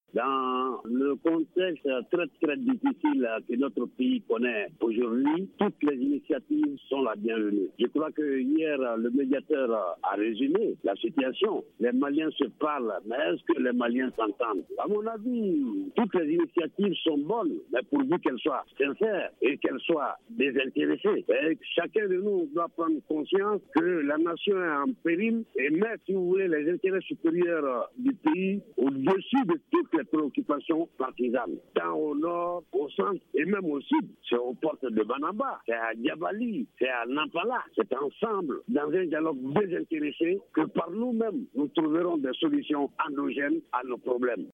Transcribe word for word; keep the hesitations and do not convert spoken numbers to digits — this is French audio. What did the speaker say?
Dans le contexte très très difficile que notre pays connaît aujourd'hui, toutes les initiatives sont la bienvenue. Je crois que hier, le médiateur a résumé la situation. Les Maliens se parlent, mais est-ce que les Maliens s'entendent? À mon avis, toutes les initiatives sont bonnes, mais pourvu qu'elles soient sincères et qu'elles soient désintéressées. Et chacun de nous doit prendre conscience que la nation est en péril et mettre, si vous voulez, les intérêts supérieurs du pays au-dessus de toutes les préoccupations partisanes, tant au nord, au centre et même au sud. C'est aux portes de Banaba, c'est à Diabali, c'est à Nampala. C'est ensemble, dans un dialogue désintéressé, que par nous-mêmes, nous trouverons des solutions endogènes à nos problèmes.